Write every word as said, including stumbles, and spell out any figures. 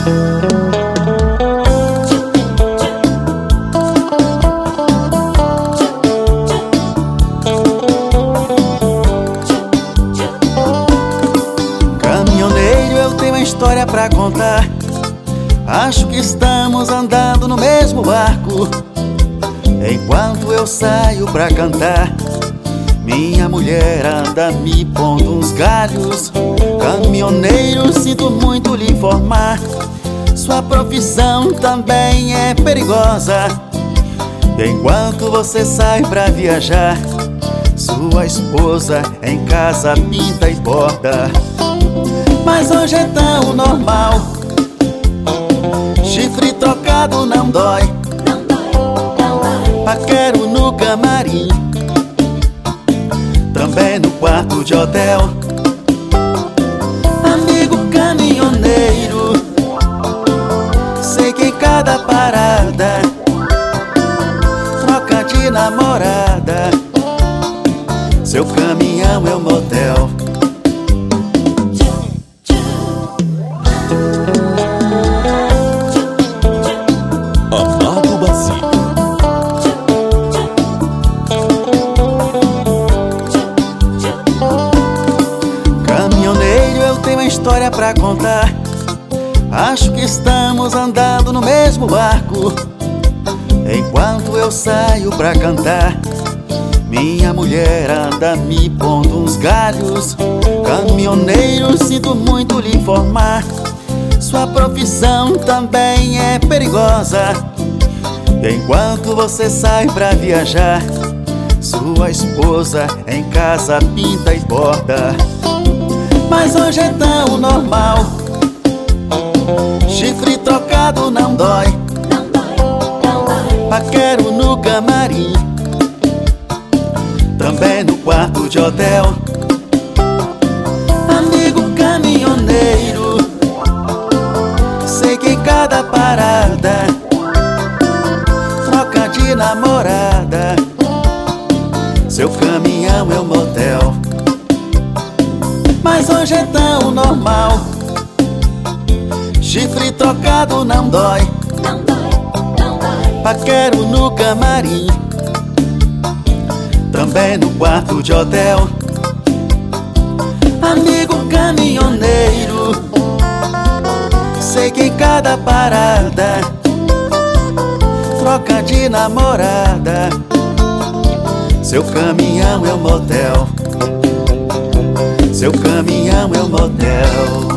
Caminhoneiro, eu tenho uma história pra contar. Acho que estamos andando no mesmo barco. Enquanto eu saio pra cantar, minha mulher anda me pondo uns galhos. Caminhoneiro, sinto muito lhe informar, sua profissão também é perigosa. Enquanto você sai pra viajar, sua esposa em casa pinta e borda. Mas hoje é tão normal, chifre trocado não dói. Paquero no camarim, também no quarto de hotel. Amigo caminhoneiro, sei que em cada parada troca de namorada. Seu caminhão é um motel. Amado Basílio. Caminhoneiro, eu tenho uma história pra contar. Acho que estamos andando no mesmo barco. Enquanto eu saio pra cantar, minha mulher anda me pondo uns galhos. Caminhoneiro, sinto muito lhe informar, sua profissão também é perigosa. Enquanto você sai pra viajar, sua esposa em casa pinta e borda. Mas hoje é tão normal, chifre trocado não dói. Paquero no camarim, também no quarto de hotel. Amigo caminhoneiro, sei que em cada parada troca de namorada. Seu caminhão é um motel. Mas hoje é tão normal, chifre trocado não dói. Paquero no camarim, também no quarto de hotel. Amigo caminhoneiro, sei que em cada parada troca de namorada. Seu caminhão é um motel. Seu caminhão é um motel.